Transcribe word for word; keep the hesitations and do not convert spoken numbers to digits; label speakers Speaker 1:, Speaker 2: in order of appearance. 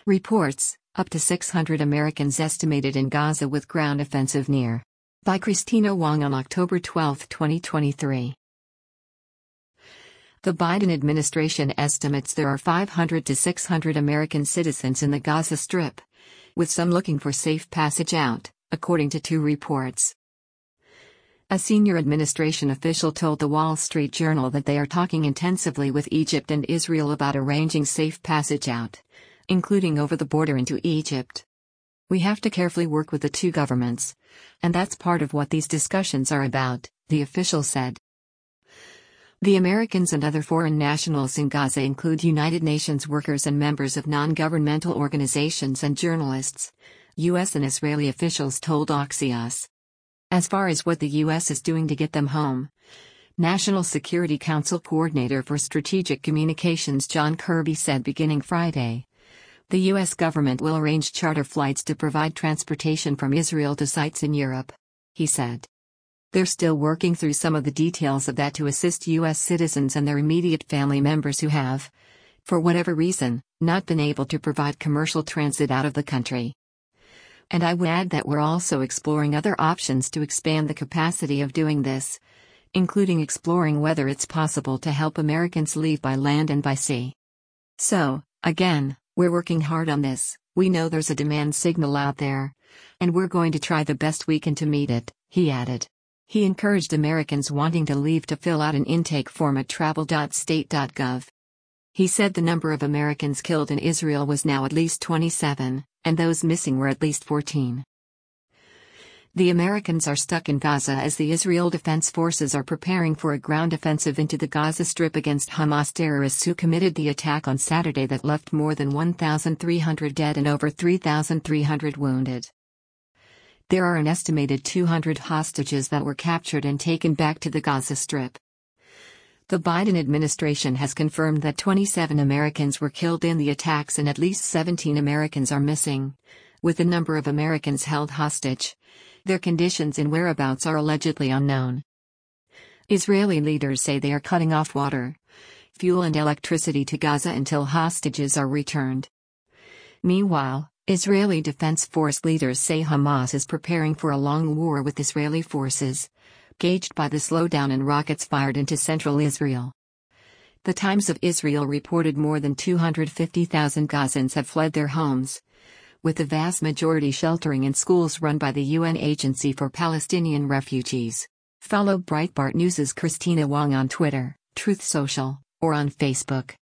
Speaker 1: Reports, up to six hundred Americans estimated in Gaza with ground offensive near. By Christina Wong on October twelfth, twenty twenty-three. The Biden administration estimates there are five hundred to six hundred American citizens in the Gaza Strip, with some looking for safe passage out, according to two reports. A senior administration official told the Wall Street Journal that they are talking intensively with Egypt and Israel about arranging safe passage out, including over the border into Egypt. We have to carefully work with the two governments, and that's part of what these discussions are about, the official said. The Americans and other foreign nationals in Gaza include United Nations workers and members of non-governmental organizations and journalists, U S and Israeli officials told Axios. As far as what the U S is doing to get them home, National Security Council Coordinator for Strategic Communications John Kirby said beginning Friday, the U S government will arrange charter flights to provide transportation from Israel to sites in Europe, he said. They're still working through some of the details of that to assist U S citizens and their immediate family members who have, for whatever reason, not been able to provide commercial transit out of the country. And I would add that we're also exploring other options to expand the capacity of doing this, including exploring whether it's possible to help Americans leave by land and by sea. So, again, we're working hard on this. We know there's a demand signal out there, and we're going to try the best we can to meet it, he added. He encouraged Americans wanting to leave to fill out an intake form at travel dot state dot gov. He said the number of Americans killed in Israel was now at least twenty-seven, and those missing were at least fourteen. The Americans are stuck in Gaza as the Israel Defense Forces are preparing for a ground offensive into the Gaza Strip against Hamas terrorists who committed the attack on Saturday that left more than one thousand three hundred dead and over three thousand three hundred wounded. There are an estimated two hundred hostages that were captured and taken back to the Gaza Strip. The Biden administration has confirmed that twenty-seven Americans were killed in the attacks and at least seventeen Americans are missing, with the number of Americans held hostage. Their conditions and whereabouts are allegedly unknown. Israeli leaders say they are cutting off water, fuel and electricity to Gaza until hostages are returned. Meanwhile, Israeli Defense Force leaders say Hamas is preparing for a long war with Israeli forces, gauged by the slowdown in rockets fired into central Israel. The Times of Israel reported more than two hundred fifty thousand Gazans have fled their homes, with the vast majority sheltering in schools run by the U N Agency for Palestinian Refugees. Follow Breitbart News' Christina Wong on Twitter, Truth Social, or on Facebook.